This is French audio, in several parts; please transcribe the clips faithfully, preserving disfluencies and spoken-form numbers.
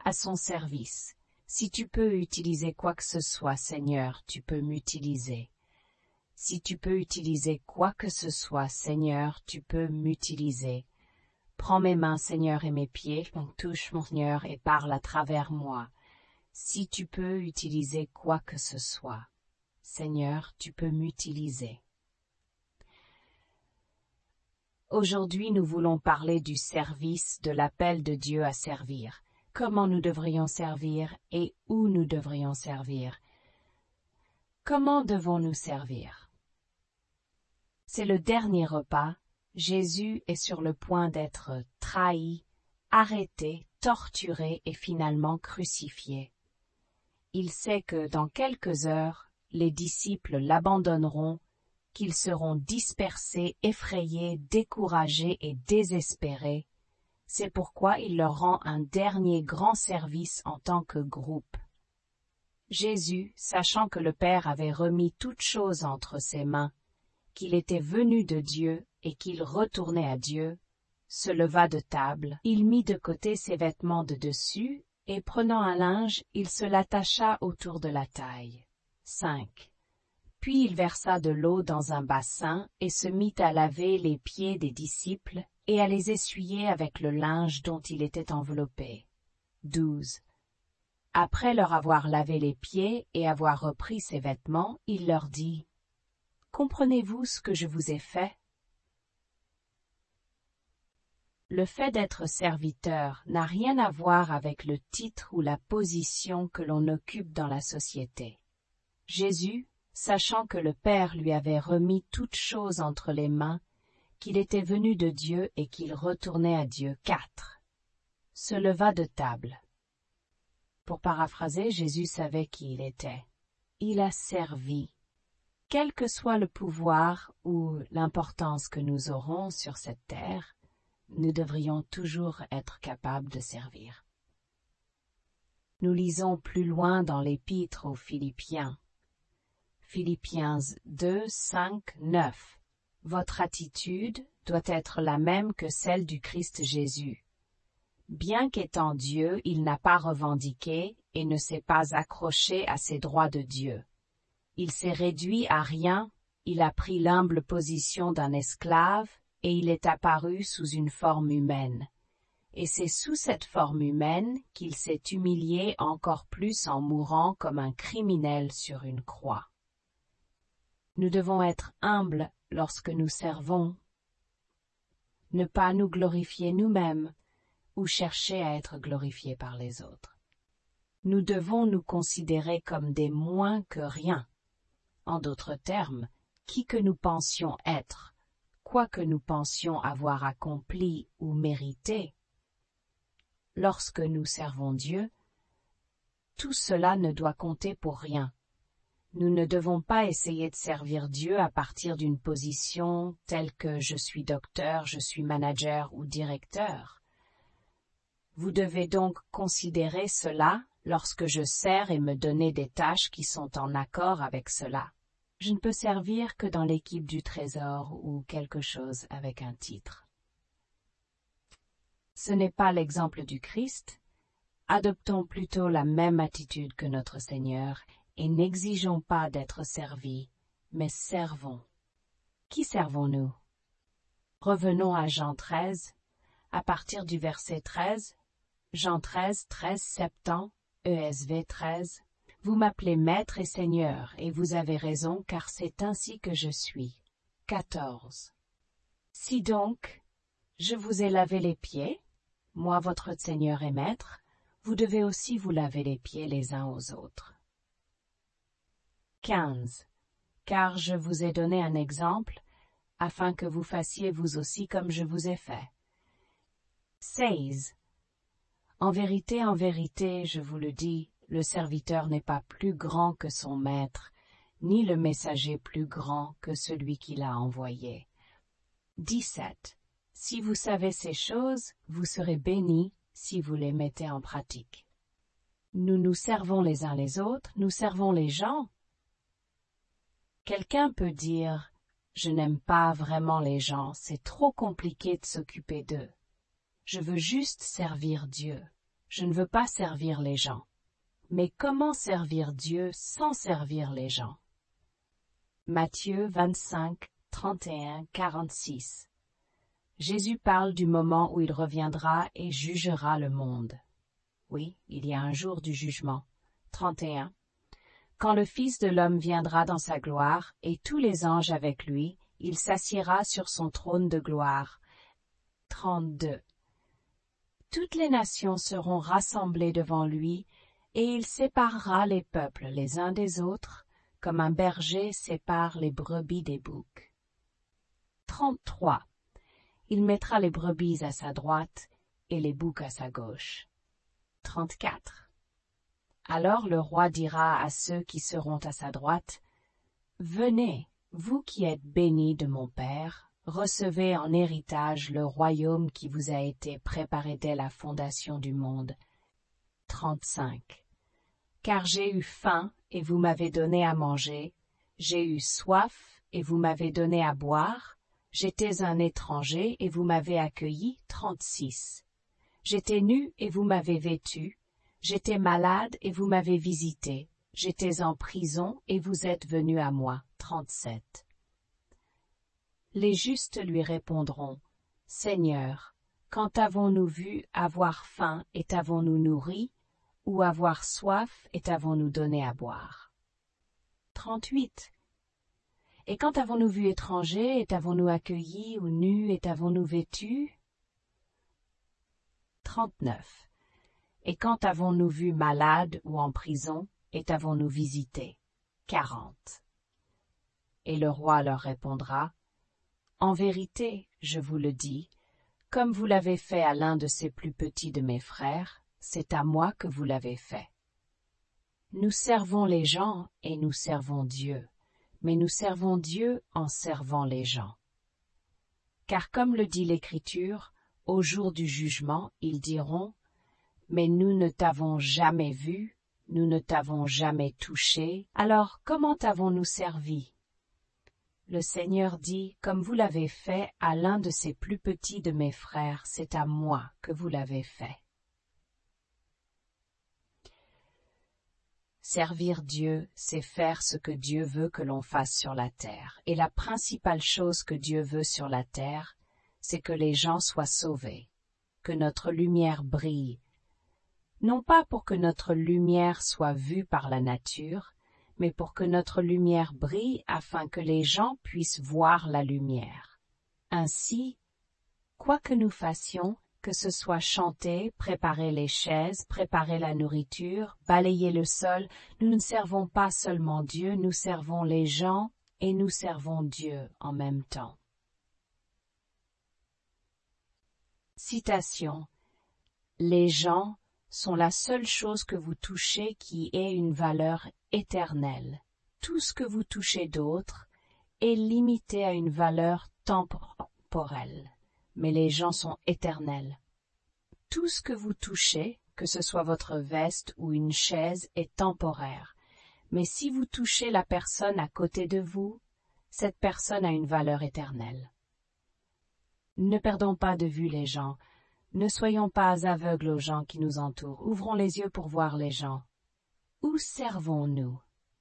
à son service. Si tu peux utiliser quoi que ce soit, Seigneur, tu peux m'utiliser. Si tu peux utiliser quoi que ce soit, Seigneur, tu peux m'utiliser. Prends mes mains, Seigneur, et mes pieds, touche mon Seigneur et parle à travers moi. Si tu peux utiliser quoi que ce soit, Seigneur, tu peux m'utiliser. Aujourd'hui, nous voulons parler du service, de l'appel de Dieu à servir. Comment nous devrions servir et où nous devrions servir. Comment devons-nous servir? C'est le dernier repas. Jésus est sur le point d'être trahi, arrêté, torturé et finalement crucifié. Il sait que dans quelques heures, les disciples l'abandonneront, qu'ils seront dispersés, effrayés, découragés et désespérés. C'est pourquoi il leur rend un dernier grand service en tant que groupe. Jésus, sachant que le Père avait remis toutes choses entre ses mains, qu'il était venu de Dieu et qu'il retournait à Dieu, se leva de table, il mit de côté ses vêtements de dessus, et prenant un linge, il se l'attacha autour de la taille. cinq. Puis il versa de l'eau dans un bassin et se mit à laver les pieds des disciples et à les essuyer avec le linge dont il était enveloppé. douze. Après leur avoir lavé les pieds et avoir repris ses vêtements, il leur dit « Comprenez-vous ce que je vous ai fait ?» Le fait d'être serviteur n'a rien à voir avec le titre ou la position que l'on occupe dans la société. Jésus, sachant que le Père lui avait remis toutes choses entre les mains, qu'il était venu de Dieu et qu'il retournait à Dieu. quatre. Se leva de table. Pour paraphraser, Jésus savait qui il était. Il a servi. Quel que soit le pouvoir ou l'importance que nous aurons sur cette terre, nous devrions toujours être capables de servir. Nous lisons plus loin dans l'Épître aux Philippiens. Philippiens deux, cinq, neuf. Votre attitude doit être la même que celle du Christ Jésus. Bien qu'étant Dieu, il n'a pas revendiqué et ne s'est pas accroché à ses droits de Dieu. Il s'est réduit à rien, il a pris l'humble position d'un esclave et il est apparu sous une forme humaine. Et c'est sous cette forme humaine qu'il s'est humilié encore plus en mourant comme un criminel sur une croix. Nous devons être humbles lorsque nous servons, ne pas nous glorifier nous-mêmes ou chercher à être glorifiés par les autres. Nous devons nous considérer comme des moins que rien. En d'autres termes, qui que nous pensions être, quoi que nous pensions avoir accompli ou mérité, lorsque nous servons Dieu, tout cela ne doit compter pour rien. Nous ne devons pas essayer de servir Dieu à partir d'une position telle que je suis docteur, je suis manager ou directeur. Vous devez donc considérer cela lorsque je sers et me donner des tâches qui sont en accord avec cela. Je ne peux servir que dans l'équipe du trésor ou quelque chose avec un titre. Ce n'est pas l'exemple du Christ. Adoptons plutôt la même attitude que notre Seigneur et n'exigeons pas d'être servis, mais servons. Qui servons-nous? Revenons à Jean treize, à partir du verset treize, Jean treize, treize, septante, E S V treize. Vous m'appelez Maître et Seigneur, et vous avez raison, car c'est ainsi que je suis. quatorze. Si donc, je vous ai lavé les pieds, moi votre Seigneur et Maître, vous devez aussi vous laver les pieds les uns aux autres. quinze. Car je vous ai donné un exemple, afin que vous fassiez vous aussi comme je vous ai fait. seize. En vérité, en vérité, je vous le dis, le serviteur n'est pas plus grand que son maître, ni le messager plus grand que celui qui l'a envoyé. dix-sept. Si vous savez ces choses, vous serez bénis si vous les mettez en pratique. Nous nous servons les uns les autres, nous servons les gens. Quelqu'un peut dire « Je n'aime pas vraiment les gens, c'est trop compliqué de s'occuper d'eux. Je veux juste servir Dieu. je ne veux pas servir les gens. Mais comment servir Dieu sans servir les gens? Matthieu vingt-cinq, trente et un, quarante-six. Jésus parle du moment où il reviendra et jugera le monde. Oui, il y a un jour du jugement. trente et un. Quand le Fils de l'homme viendra dans sa gloire, et tous les anges avec lui, il s'assiera sur son trône de gloire. trente-deux. Toutes les nations seront rassemblées devant lui, et il séparera les peuples les uns des autres, comme un berger sépare les brebis des boucs. trente-trois. Il mettra les brebis à sa droite et les boucs à sa gauche. trente-quatre. Alors le roi dira à ceux qui seront à sa droite, « Venez, vous qui êtes bénis de mon Père, recevez en héritage le royaume qui vous a été préparé dès la fondation du monde. » trente-cinq. Car j'ai eu faim et vous m'avez donné à manger, j'ai eu soif et vous m'avez donné à boire, j'étais un étranger et vous m'avez accueilli. trente-six. J'étais nu et vous m'avez vêtu, j'étais malade et vous m'avez visité, j'étais en prison et vous êtes venus à moi. trente-sept. Les justes lui répondront, « Seigneur, quand avons-nous vu avoir faim et t'avons-nous nourri, ou avoir soif et t'avons-nous donné à boire? » trente-huit. Et quand avons-nous vu étranger et t'avons-nous accueilli, ou nu et t'avons-nous vêtu? trente-neuf. Et quand avons-nous vu malade ou en prison et t'avons-nous visité? quarante. Et le roi leur répondra, « En vérité, je vous le dis, comme vous l'avez fait à l'un de ces plus petits de mes frères, c'est à moi que vous l'avez fait. » Nous servons les gens et nous servons Dieu, mais nous servons Dieu en servant les gens. Car comme le dit l'Écriture, au jour du jugement, ils diront, « Mais nous ne t'avons jamais vu, nous ne t'avons jamais touché, alors comment t'avons-nous servi ?» Le Seigneur dit, « Comme vous l'avez fait à l'un de ces plus petits de mes frères, c'est à moi que vous l'avez fait. » Servir Dieu, c'est faire ce que Dieu veut que l'on fasse sur la terre. Et la principale chose que Dieu veut sur la terre, c'est que les gens soient sauvés, que notre lumière brille, non pas pour que notre lumière soit vue par la nature, mais pour que notre lumière brille afin que les gens puissent voir la lumière. Ainsi, quoi que nous fassions, que ce soit chanter, préparer les chaises, préparer la nourriture, balayer le sol, nous ne servons pas seulement Dieu, nous servons les gens et nous servons Dieu en même temps. Citation. Les gens sont la seule chose que vous touchez qui ait une valeur éternelle. Tout ce que vous touchez d'autre est limité à une valeur temporelle, mais les gens sont éternels. Tout ce que vous touchez, que ce soit votre veste ou une chaise, est temporaire, mais si vous touchez la personne à côté de vous, cette personne a une valeur éternelle. Ne perdons pas de vue les gens. Ne soyons pas aveugles aux gens qui nous entourent. Ouvrons les yeux pour voir les gens. Où servons-nous?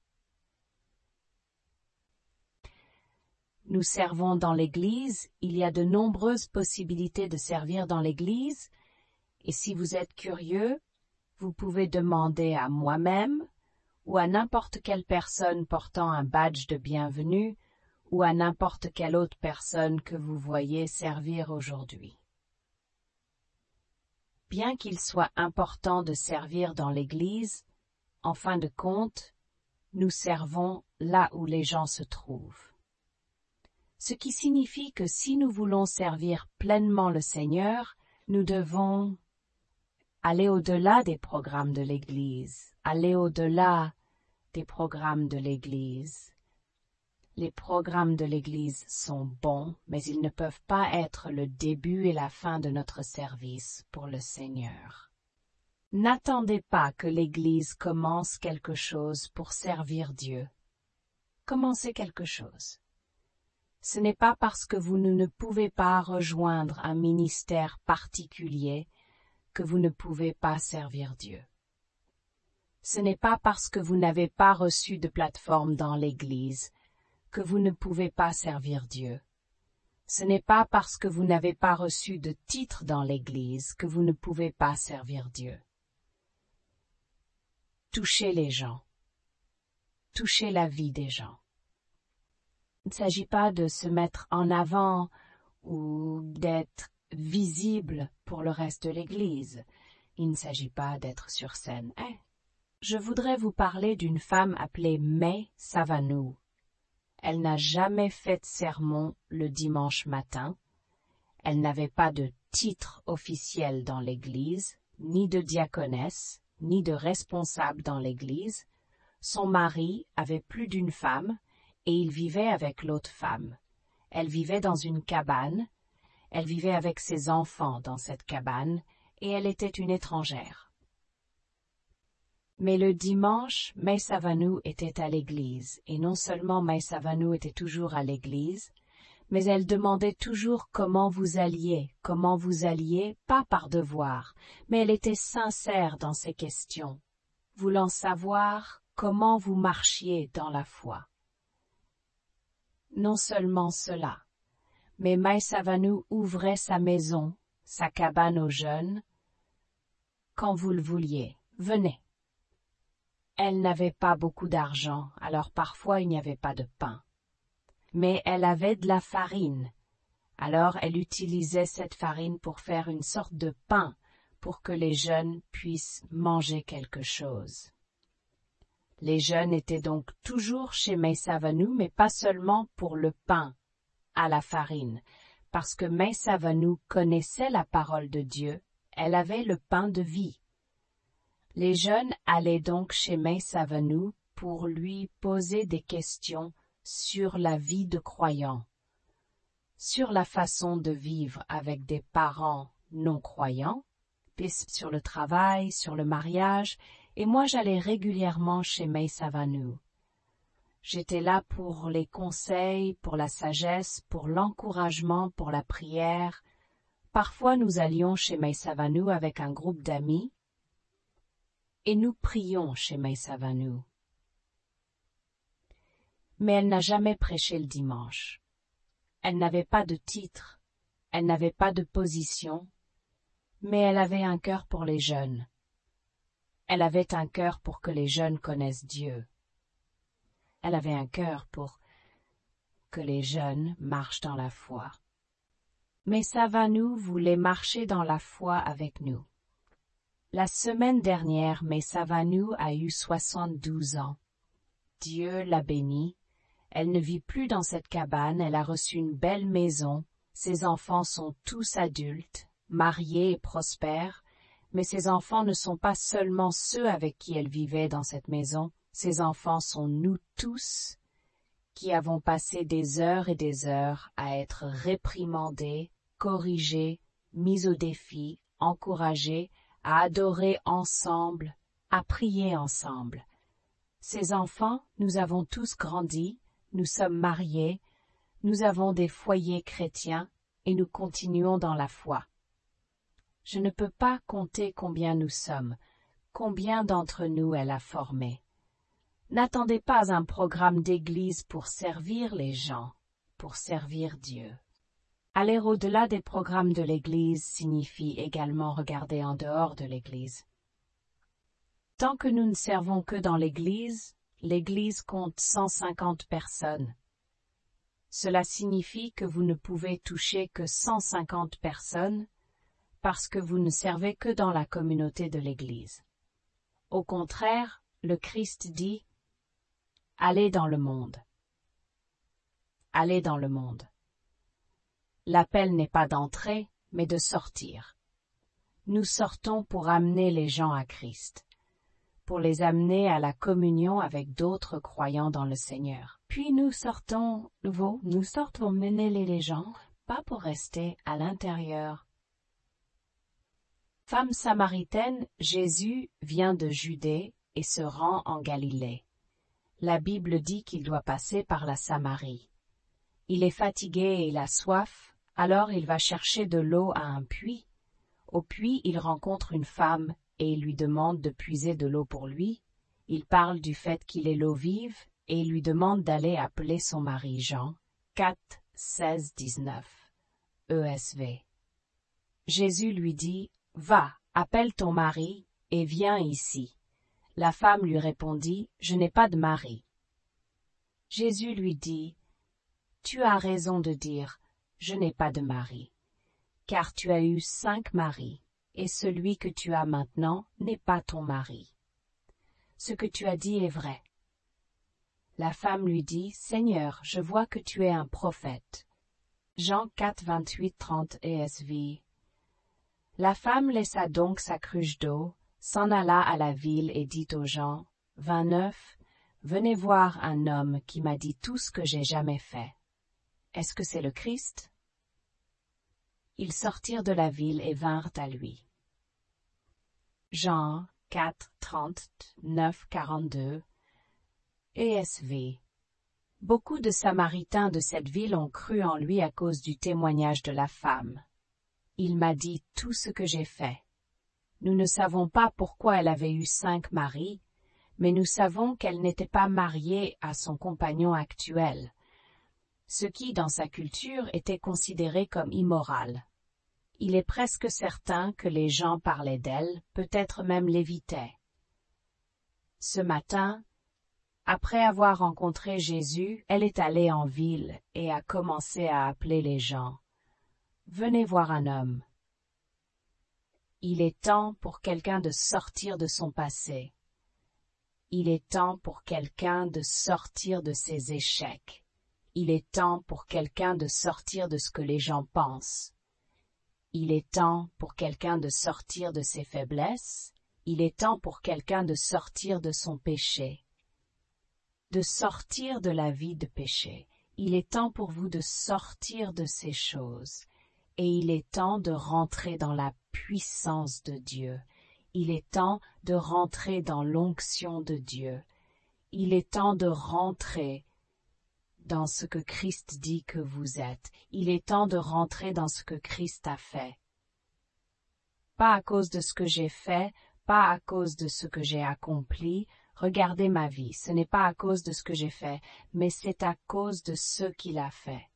Nous servons dans l'Église. Il y a de nombreuses possibilités de servir dans l'Église. Et si vous êtes curieux, vous pouvez demander à moi-même ou à n'importe quelle personne portant un badge de bienvenue ou à n'importe quelle autre personne que vous voyez servir aujourd'hui. Bien qu'il soit important de servir dans l'Église, en fin de compte, nous servons là où les gens se trouvent. Ce qui signifie que si nous voulons servir pleinement le Seigneur, nous devons aller au-delà des programmes de l'Église, aller au-delà des programmes de l'Église. Les programmes de l'Église sont bons, mais ils ne peuvent pas être le début et la fin de notre service pour le Seigneur. N'attendez pas que l'Église commence quelque chose pour servir Dieu. Commencez quelque chose. Ce n'est pas parce que vous ne pouvez pas rejoindre un ministère particulier que vous ne pouvez pas servir Dieu. Ce n'est pas parce que vous n'avez pas reçu de plateforme dans l'Église que vous ne pouvez pas servir Dieu. Ce n'est pas parce que vous n'avez pas reçu de titre dans l'Église que vous ne pouvez pas servir Dieu. Touchez les gens. Touchez la vie des gens. Il ne s'agit pas de se mettre en avant ou d'être visible pour le reste de l'Église. Il ne s'agit pas d'être sur scène. Eh, je voudrais vous parler d'une femme appelée May Savanou. Elle n'a jamais fait de sermon le dimanche matin. Elle n'avait pas de titre officiel dans l'Église, ni de diaconesse, ni de responsable dans l'Église. Son mari avait plus d'une femme, et il vivait avec l'autre femme. Elle vivait dans une cabane, elle vivait avec ses enfants dans cette cabane, et elle était une étrangère. Mais le dimanche, May Savanou était à l'église, et non seulement May Savanou était toujours à l'église, mais elle demandait toujours comment vous alliez, comment vous alliez, pas par devoir, mais elle était sincère dans ses questions, voulant savoir comment vous marchiez dans la foi. Non seulement cela, mais May Savanou ouvrait sa maison, sa cabane aux jeunes. Quand vous le vouliez, venez. Elle n'avait pas beaucoup d'argent, alors parfois il n'y avait pas de pain. Mais elle avait de la farine, alors elle utilisait cette farine pour faire une sorte de pain, pour que les jeunes puissent manger quelque chose. Les jeunes étaient donc toujours chez May Savanou, mais pas seulement pour le pain à la farine, parce que May Savanou connaissait la parole de Dieu, elle avait le pain de vie. Les jeunes allaient donc chez May Savanou pour lui poser des questions sur la vie de croyants, sur la façon de vivre avec des parents non-croyants, sur le travail, sur le mariage, et moi j'allais régulièrement chez May Savanou. J'étais là pour les conseils, pour la sagesse, pour l'encouragement, pour la prière. Parfois nous allions chez May Savanou avec un groupe d'amis, et nous prions chez May Savanou. Mais elle n'a jamais prêché le dimanche. Elle n'avait pas de titre, elle n'avait pas de position, mais elle avait un cœur pour les jeunes. Elle avait un cœur pour que les jeunes connaissent Dieu. Elle avait un cœur pour que les jeunes marchent dans la foi. May Savanou voulait marcher dans la foi avec nous. La semaine dernière, May Savanou a eu soixante-douze ans. Dieu l'a bénie. Elle ne vit plus dans cette cabane, elle a reçu une belle maison. Ses enfants sont tous adultes, mariés et prospères, mais ses enfants ne sont pas seulement ceux avec qui elle vivait dans cette maison, ses enfants sont nous tous qui avons passé des heures et des heures à être réprimandés, corrigés, mis au défi, encouragés, à adorer ensemble, à prier ensemble. Ces enfants, nous avons tous grandi, nous sommes mariés, nous avons des foyers chrétiens et nous continuons dans la foi. Je ne peux pas compter combien nous sommes, combien d'entre nous elle a formés. N'attendez pas un programme d'église pour servir les gens, pour servir Dieu. Aller au-delà des programmes de l'Église signifie également regarder en dehors de l'Église. Tant que nous ne servons que dans l'Église, l'Église compte cent cinquante personnes. Cela signifie que vous ne pouvez toucher que cent cinquante personnes parce que vous ne servez que dans la communauté de l'Église. Au contraire, le Christ dit « Allez dans le monde. Allez dans le monde. » L'appel n'est pas d'entrer, mais de sortir. Nous sortons pour amener les gens à Christ, pour les amener à la communion avec d'autres croyants dans le Seigneur. Puis nous sortons, nouveau, nous sortons mener les gens, pas pour rester à l'intérieur. Femme samaritaine, Jésus vient de Judée et se rend en Galilée. La Bible dit qu'il doit passer par la Samarie. Il est fatigué et il a soif, alors il va chercher de l'eau à un puits. Au puits, il rencontre une femme et il lui demande de puiser de l'eau pour lui. Il parle du fait qu'il est l'eau vive et il lui demande d'aller appeler son mari. Jean quatre, seize, dix-neuf. E S V. Jésus lui dit, « Va, appelle ton mari et viens ici. » La femme lui répondit, « Je n'ai pas de mari. » Jésus lui dit, « Tu as raison de dire, je n'ai pas de mari, car tu as eu cinq maris, et celui que tu as maintenant n'est pas ton mari. Ce que tu as dit est vrai. » La femme lui dit, « Seigneur, je vois que tu es un prophète. » Jean quatre, vingt-huit, trente E S V. La femme laissa donc sa cruche d'eau, s'en alla à la ville et dit aux gens, vingt-neuf, « Venez voir un homme qui m'a dit tout ce que j'ai jamais fait. Est-ce que c'est le Christ? » Ils sortirent de la ville et vinrent à lui. Jean quatre, trente, neuf, quarante-deux E S V. Beaucoup de Samaritains de cette ville ont cru en lui à cause du témoignage de la femme. Il m'a dit tout ce que j'ai fait. Nous ne savons pas pourquoi elle avait eu cinq maris, mais nous savons qu'elle n'était pas mariée à son compagnon actuel, ce qui, dans sa culture, était considéré comme immoral. Il est presque certain que les gens parlaient d'elle, peut-être même l'évitaient. Ce matin, après avoir rencontré Jésus, elle est allée en ville et a commencé à appeler les gens. « Venez voir un homme. » Il est temps pour quelqu'un de sortir de son passé. Il est temps pour quelqu'un de sortir de ses échecs. Il est temps pour quelqu'un de sortir de ce que les gens pensent. Il est temps pour quelqu'un de sortir de ses faiblesses. Il est temps pour quelqu'un de sortir de son péché. De sortir de la vie de péché. Il est temps pour vous de sortir de ces choses. Et il est temps de rentrer dans la puissance de Dieu. Il est temps de rentrer dans l'onction de Dieu. Il est temps de rentrer dans ce que Christ dit que vous êtes. Il est temps de rentrer dans ce que Christ a fait. Pas à cause de ce que j'ai fait, pas à cause de ce que j'ai accompli. Regardez ma vie, ce n'est pas à cause de ce que j'ai fait, mais c'est à cause de ce qu'il a fait.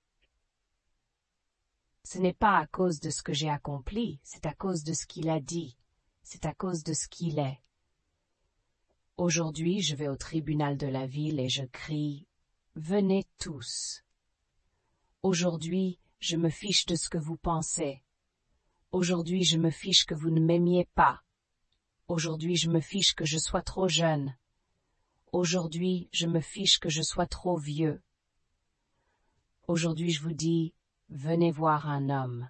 Ce n'est pas à cause de ce que j'ai accompli, c'est à cause de ce qu'il a dit, c'est à cause de ce qu'il est. Aujourd'hui, je vais au tribunal de la ville et je crie « Venez tous !» Aujourd'hui, je me fiche de ce que vous pensez. Aujourd'hui, je me fiche que vous ne m'aimiez pas. Aujourd'hui, je me fiche que je sois trop jeune. Aujourd'hui, je me fiche que je sois trop vieux. Aujourd'hui, je vous dis, venez voir un homme.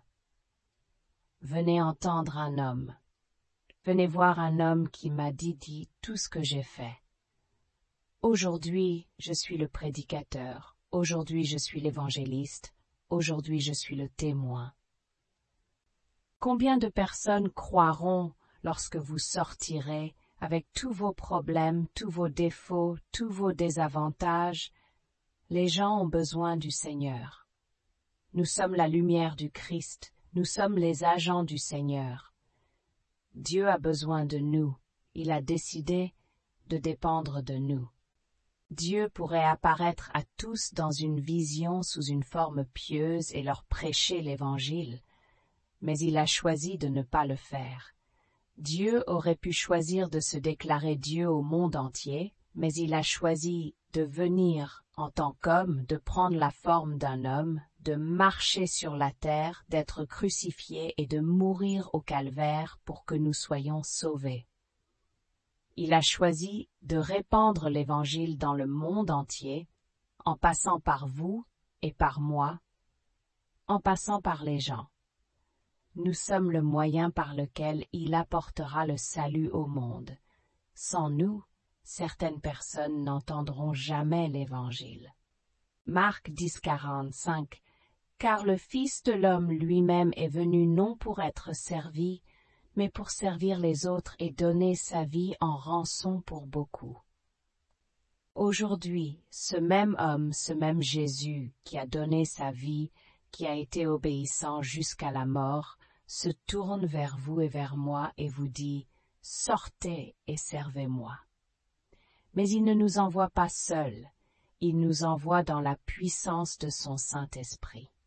Venez entendre un homme. Venez voir un homme qui m'a dit, dit tout ce que j'ai fait. Aujourd'hui, je suis le prédicateur. Aujourd'hui, je suis l'évangéliste. Aujourd'hui, je suis le témoin. Combien de personnes croiront lorsque vous sortirez avec tous vos problèmes, tous vos défauts, tous vos désavantages? Les gens ont besoin du Seigneur. Nous sommes la lumière du Christ, nous sommes les agents du Seigneur. Dieu a besoin de nous, il a décidé de dépendre de nous. Dieu pourrait apparaître à tous dans une vision sous une forme pieuse et leur prêcher l'Évangile, mais il a choisi de ne pas le faire. Dieu aurait pu choisir de se déclarer Dieu au monde entier, mais il a choisi de venir en tant qu'homme, de prendre la forme d'un homme, de marcher sur la terre, d'être crucifié et de mourir au calvaire pour que nous soyons sauvés. Il a choisi de répandre l'Évangile dans le monde entier, en passant par vous et par moi, en passant par les gens. Nous sommes le moyen par lequel il apportera le salut au monde. Sans nous, certaines personnes n'entendront jamais l'Évangile. Marc dix, quarante-cinq. Car le Fils de l'homme lui-même est venu non pour être servi, mais pour servir les autres et donner sa vie en rançon pour beaucoup. Aujourd'hui, ce même homme, ce même Jésus qui a donné sa vie, qui a été obéissant jusqu'à la mort, se tourne vers vous et vers moi et vous dit « Sortez et servez-moi ». Mais il ne nous envoie pas seuls, il nous envoie dans la puissance de son Saint-Esprit.